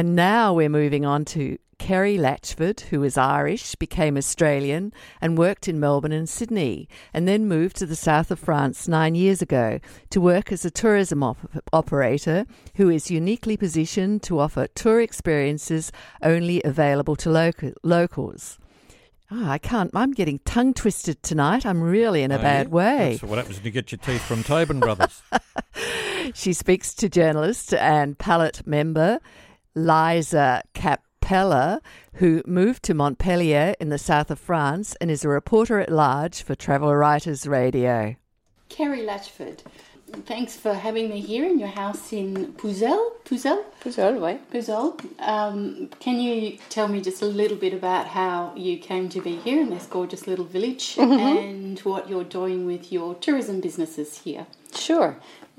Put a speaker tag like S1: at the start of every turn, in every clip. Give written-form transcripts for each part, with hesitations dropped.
S1: And now we're moving on to Kerry Latchford, who is Irish, became Australian and worked in Melbourne and Sydney, and then moved to the south of France 9 years ago to work as a tourism operator who is uniquely positioned to offer tour experiences only available to locals. Oh, I can't. I'm getting tongue twisted tonight. I'm really in a bad way.
S2: That's what happens when you get your teeth from Tobin Brothers.
S1: She speaks to journalist and palette member Liza Capella, who moved to Montpellier in the south of France and is a reporter at large for Travel Writers Radio.
S3: Kerry Latchford, thanks for having me here in your house in Puzel, right? Puzel. Can you tell me just a little bit about how you came to be here in this gorgeous little village and what you're doing with your tourism businesses here?
S4: Sure.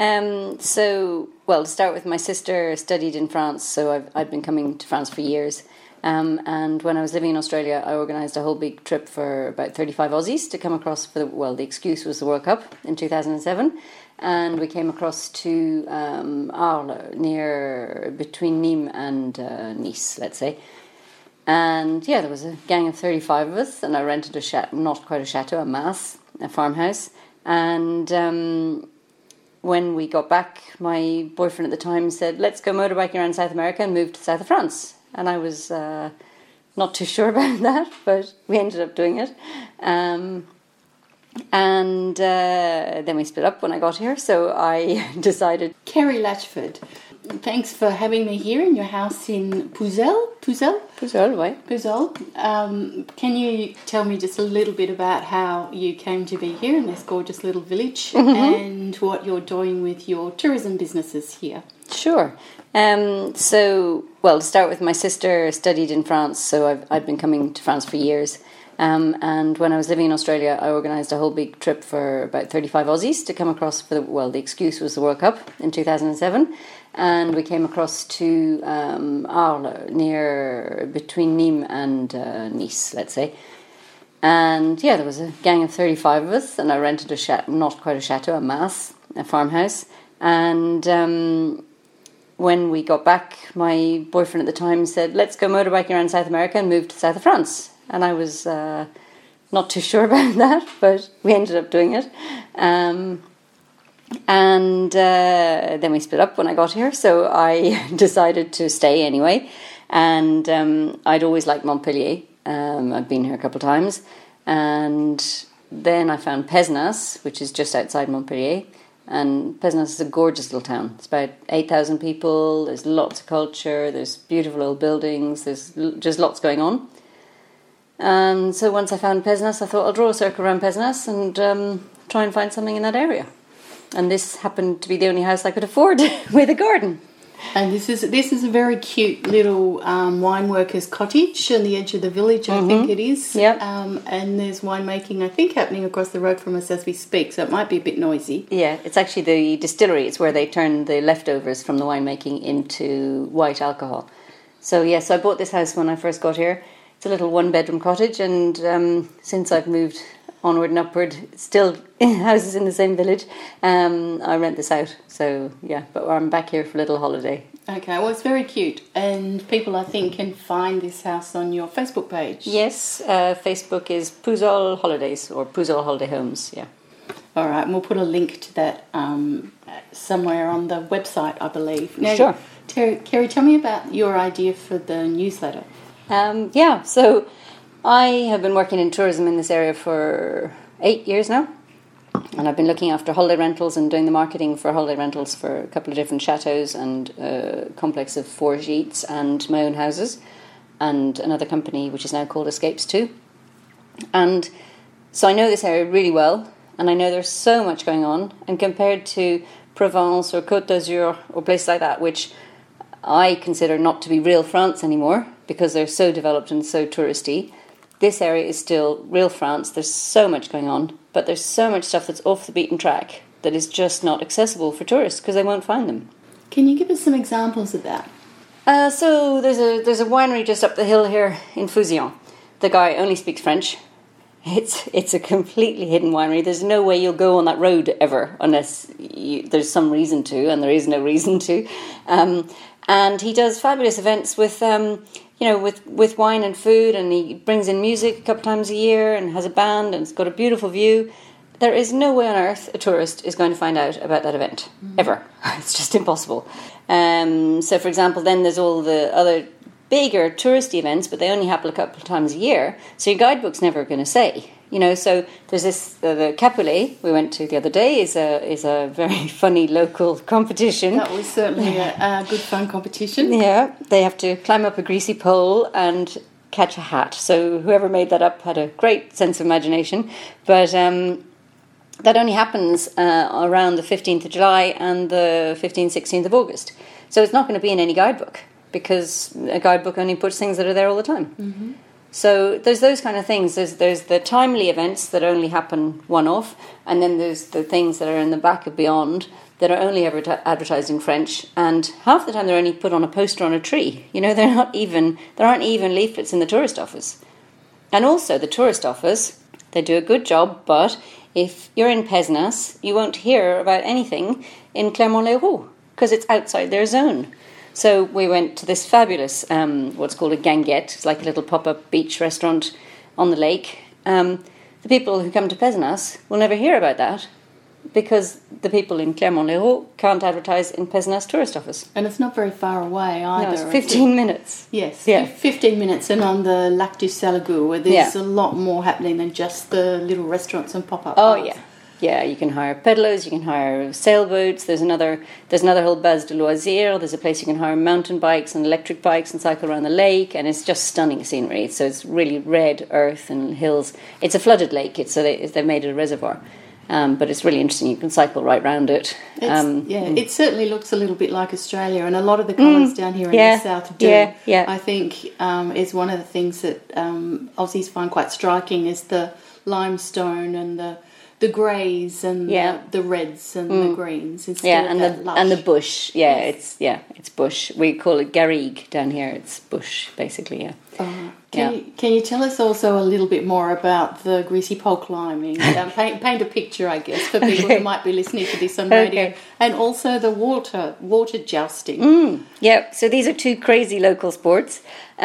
S4: To start with, my sister studied in France, so I've been coming to France for years. And when I was living in Australia, I organised a whole big trip for about 35 Aussies to come across for the excuse was the World Cup in 2007. And we came across to Arles, between Nîmes and Nice, let's say. And there was a gang of 35 of us, and I rented not quite a chateau, a mas, a farmhouse. And when we got back, my boyfriend at the time said, let's go motorbiking around South America, and moved to the south of France. And I was not too sure about that, but we ended up doing it. And then we split up when I got here, so I decided...
S3: Kerry Latchford, thanks for having me here in your house in Puzel, right? Puzel. Can you tell me just a little bit about how you came to be here in this gorgeous little village and what you're doing with your tourism businesses here?
S4: Sure. To start with, my sister studied in France, so I've been coming to France for years. And when I was living in Australia, I organised a whole big trip for about 35 Aussies to come across for the excuse was the World Cup in 2007. And we came across to Arles, between Nîmes and Nice, let's say. And there was a gang of 35 of us, and I rented not quite a chateau, a mas, a farmhouse. And when we got back, my boyfriend at the time said, let's go motorbiking around South America, and moved to the south of France. And I was not too sure about that, but we ended up doing it. And then we split up when I got here, so I decided to stay anyway. And I'd always liked Montpellier. I'd been here a couple of times. And then I found Pézenas, which is just outside Montpellier. And Pézenas is a gorgeous little town. It's about 8,000 people. There's lots of culture. There's beautiful old buildings. There's just lots going on. And so once I found Pézenas, I thought I'll draw a circle around Pézenas and try and find something in that area. And this happened to be the only house I could afford with a garden.
S3: And this is a very cute little wine worker's cottage on the edge of the village, I think it is.
S4: Yep.
S3: And there's winemaking, I think, happening across the road from us as we speak, so it might be a bit noisy.
S4: Yeah, it's actually the distillery. It's where they turn the leftovers from the winemaking into white alcohol. So I bought this house when I first got here. It's a little one-bedroom cottage, and since I've moved onward and upward, still houses in the same village, I rent this out. So, but I'm back here for a little holiday.
S3: Okay, well, it's very cute, and people, I think, can find this house on your Facebook page.
S4: Yes, Facebook is Puzel Holidays, or Puzel Holiday Homes,
S3: All right, and we'll put a link to that somewhere on the website, I believe. Now,
S4: sure.
S3: Kerry, tell me about your idea for the newsletter.
S4: So I have been working in tourism in this area for 8 years now, and I've been looking after holiday rentals and doing the marketing for holiday rentals for a couple of different chateaus and a complex of 4 gîtes and my own houses and another company which is now called Escapes 2. And so I know this area really well, and I know there's so much going on, and compared to Provence or Côte d'Azur or places like that, which I consider not to be real France anymore because they're so developed and so touristy, this area is still real France. There's so much going on, but there's so much stuff that's off the beaten track that is just not accessible for tourists because they won't find them.
S3: Can you give us some examples of that?
S4: So there's a winery just up the hill here in Fusillon. The guy only speaks French. It's a completely hidden winery. There's no way you'll go on that road ever unless there's some reason to, and there is no reason to. And he does fabulous events with, with wine and food, and he brings in music a couple times a year and has a band, and it's got a beautiful view. There is no way on earth a tourist is going to find out about that event, ever. It's just impossible. So, for example, then there's all the other bigger touristy events, but they only happen a couple of times a year, so your guidebook's never going to say. So there's this, the Capulet we went to the other day is a very funny local competition.
S3: That was certainly a good fun competition.
S4: Yeah, they have to climb up a greasy pole and catch a hat. So whoever made that up had a great sense of imagination. But that only happens around the 15th of July and the 15th, 16th of August. So it's not going to be in any guidebook, because a guidebook only puts things that are there all the time. Mm-hmm. So there's those kind of things. There's the timely events that only happen one-off, and then there's the things that are in the back of Beyond that are only ever advertised in French, and half the time they're only put on a poster on a tree. There aren't even leaflets in the tourist office. And also the tourist office, they do a good job, but if you're in Pézenas, you won't hear about anything in Clermont-Lérault, because it's outside their zone. So we went to this fabulous, what's called a ganguette. It's like a little pop-up beach restaurant on the lake. The people who come to Pézenas will never hear about that, because the people in Clermont-Lérault can't advertise in Pézenas tourist office.
S3: And it's not very far away either.
S4: No, it's 15 minutes.
S3: Yes,
S4: yeah.
S3: 15 minutes, and on the Lac du Salagou, where there's a lot more happening than just the little restaurants and pop-up bars.
S4: Yeah. Yeah, you can hire pedalers, you can hire sailboats. There's another whole base de loisirs. There's a place you can hire mountain bikes and electric bikes and cycle around the lake, and it's just stunning scenery. So it's really red earth and hills. It's a flooded lake. They've made it a reservoir, but it's really interesting. You can cycle right round it.
S3: It certainly looks a little bit like Australia, and a lot of the colours down here in the south do.
S4: Yeah.
S3: I think is one of the things that Aussies find quite striking is the limestone and the greys and the reds and the greens instead of that lush.
S4: And the bush. It's bush. We call it garrigue down here. It's bush basically.
S3: Can you tell us also a little bit more about the greasy pole climbing? Paint a picture, I guess, for people who might be listening to this on radio, and also the water jousting.
S4: So these are two crazy local sports.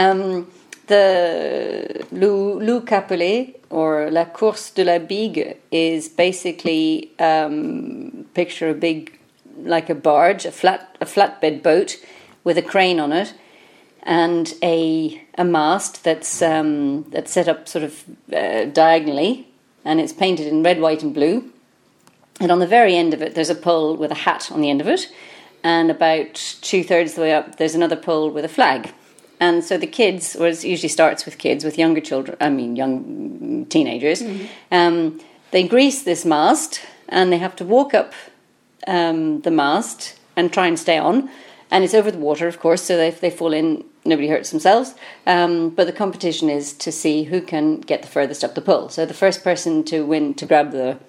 S4: The Loup Capulet, or La Course de la Bigue, is basically picture a big, like a barge, a flatbed boat with a crane on it, and a mast that's set up sort of diagonally, and it's painted in red, white, and blue. And on the very end of it, there's a pole with a hat on the end of it, and about 2/3 of the way up, there's another pole with a flag. And so the kids, or it usually starts with kids, with young teenagers, they grease this mast, and they have to walk up the mast and try and stay on. And it's over the water, of course, so if they fall in, nobody hurts themselves. But the competition is to see who can get the furthest up the pole. So the first person to win, to grab the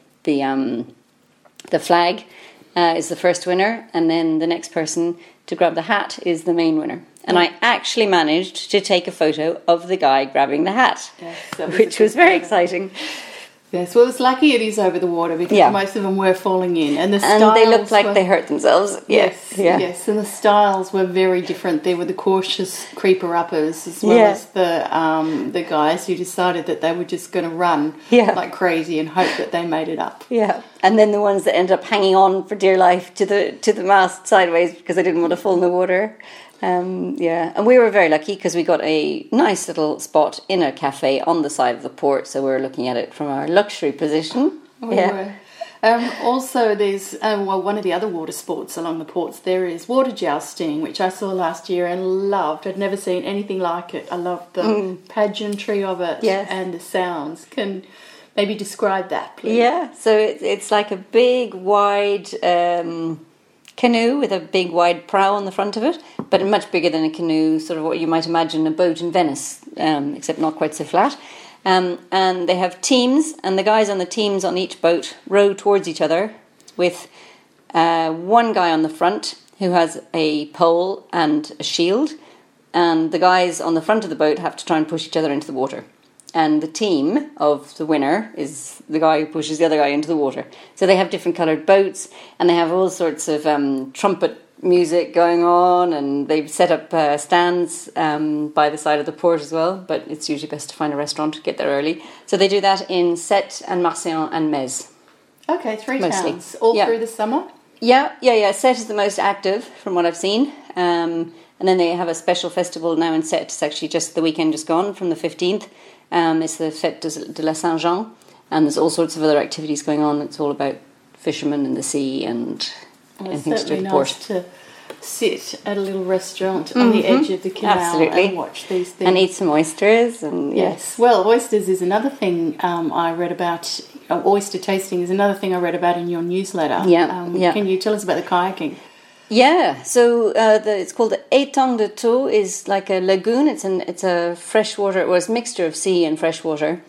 S4: flag, is the first winner, and then the next person to grab the hat is the main winner. And I actually managed to take a photo of the guy grabbing the hat, which was very exciting.
S3: Yes, well, it's lucky it is over the water, because most of them were falling in. And
S4: they looked like they hurt themselves.
S3: Yes, and the styles were very different. There were the cautious creeper-uppers, as well as the guys who decided that they were just going to run like crazy and hope that they made it up.
S4: Yeah, and then the ones that ended up hanging on for dear life to the mast sideways because they didn't want to fall in the water. And we were very lucky because we got a nice little spot in a cafe on the side of the port, so we were looking at it from our luxury position.
S3: We were. Also, there's one of the other water sports along the ports. There is water jousting, which I saw last year and loved. I'd never seen anything like it. I loved the pageantry of it and the sounds. Can maybe describe that, please? Yeah,
S4: so it's like a big, wide canoe with a big wide prow on the front of it, but much bigger than a canoe, sort of what you might imagine a boat in Venice, except not quite so flat. And they have teams, and the guys on the teams on each boat row towards each other with one guy on the front who has a pole and a shield, and the guys on the front of the boat have to try and push each other into the water. And the team of the winner is the guy who pushes the other guy into the water. So they have different coloured boats, and they have all sorts of trumpet music going on, and they've set up stands by the side of the port as well, but it's usually best to find a restaurant to get there early. So they do that in Sète and Marseille and Metz.
S3: Okay, 3
S4: Mostly.
S3: towns, all through the summer?
S4: Yeah. Sète is the most active from what I've seen. And then they have a special festival now in Sète. It's actually just the weekend just gone from the 15th. It's the Fête de la Saint-Jean, and there's all sorts of other activities going on. It's all about fishermen in the sea and anything to do with the port.
S3: It's certainly nice to sit at a little restaurant on the edge of the canal and watch these things.
S4: And eat some oysters. And
S3: yes. Well, oysters is another thing I read about. Oyster tasting is another thing I read about in your newsletter. Can you tell us about the kayaking?
S4: Yeah, so it's called the Étang de Thau. Is like a lagoon. It's a freshwater, well, it's a mixture of sea and freshwater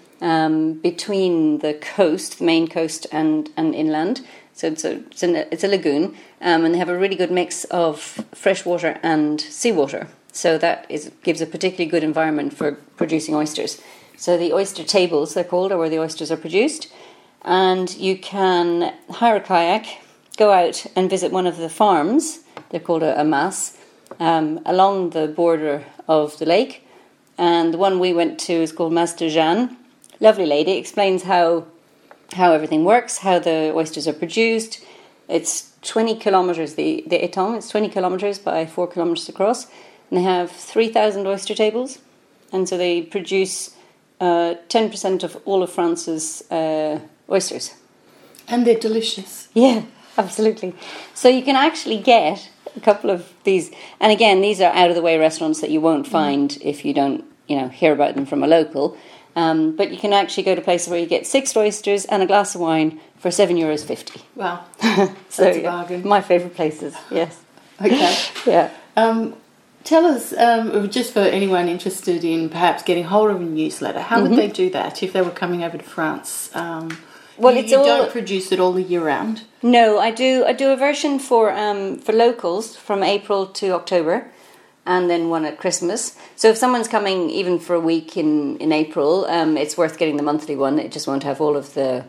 S4: between the coast, the main coast, and inland. So it's a lagoon, and they have a really good mix of freshwater and seawater. So that gives a particularly good environment for producing oysters. So the oyster tables, they're called, are where the oysters are produced, and you can hire a kayak, go out and visit one of the farms, they're called a mas, along the border of the lake. And the one we went to is called Mas de Jeanne. Lovely lady, explains how everything works, how the oysters are produced. It's 20 kilometres, the étang, it's 20 kilometres by 4 kilometres across. And they have 3,000 oyster tables. And so they produce 10% of all of France's oysters.
S3: And they're delicious.
S4: Yeah. Absolutely. So you can actually get a couple of these, and again, these are out of the way restaurants that you won't find if you don't, hear about them from a local. But you can actually go to places where you get 6 oysters and a glass of wine for €7.50.
S3: Wow,
S4: so
S3: that's a bargain.
S4: My favourite places. Yes.
S3: Okay.
S4: Yeah.
S3: Tell us, just for anyone interested in perhaps getting hold of a newsletter, how would they do that if they were coming over to France? Well, you don't produce it all the year round.
S4: No, I do a version for locals from April to October, and then one at Christmas. So if someone's coming even for a week in April, it's worth getting the monthly one. It just won't have all of the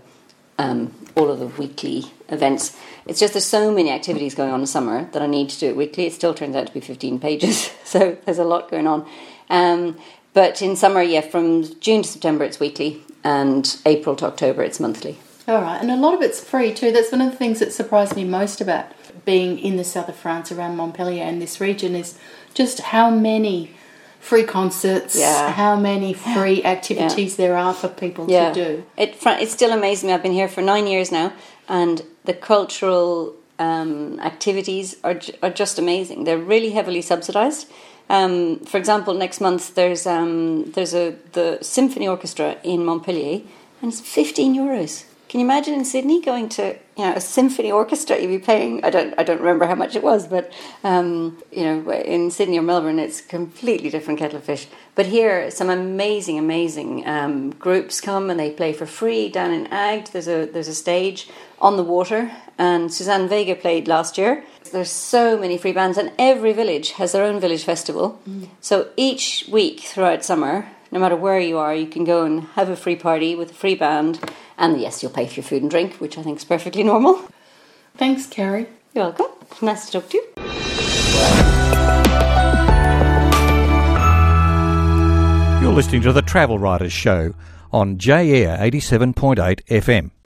S4: weekly events. It's just there's so many activities going on in summer that I need to do it weekly. It still turns out to be 15 pages, so there's a lot going on. But in summer, from June to September, it's weekly, and April to October, it's monthly.
S3: All right, and a lot of it's free too. That's one of the things that surprised me most about being in the south of France, around Montpellier and this region, is just how many free concerts, how many free activities there are for people to do.
S4: It still amazes me. I've been here for 9 years now, and the cultural activities are just amazing. They're really heavily subsidised. For example, next month there's the symphony orchestra in Montpellier, and it's €15. Can you imagine in Sydney going to a symphony orchestra? You'd be paying, I don't remember how much it was, but in Sydney or Melbourne it's a completely different kettle of fish. But here some amazing groups come and they play for free down in Agde. There's a stage on the water, and Suzanne Vega played last year. There's so many free bands, and every village has their own village festival. So each week throughout summer, no matter where you are, you can go and have a free party with a free band. And yes, you'll pay for your food and drink, which I think is perfectly normal.
S3: Thanks, Carrie.
S4: You're welcome. Nice to talk to you.
S2: You're listening to the Travel Writers Show on J-Air 87.8 FM.